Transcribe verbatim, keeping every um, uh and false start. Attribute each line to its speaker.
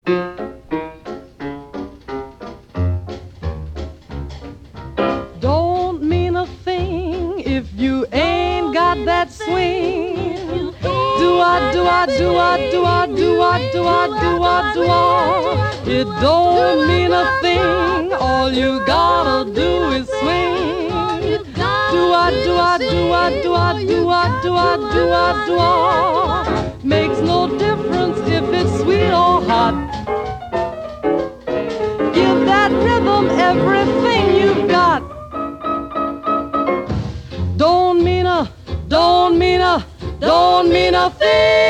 Speaker 1: Don't mean a thing if you ain't got that swing. Do I, do I, do I, do I, do I, do I, do I, do I? It don't mean a thing. All you gotta do is swing. Do I, do I, do I, do I, do I, do I, do I, do I? Makes no difference if it's sweet or hot. Give that rhythm everything you've got. Don't mean a, don't mean a, don't mean a thing.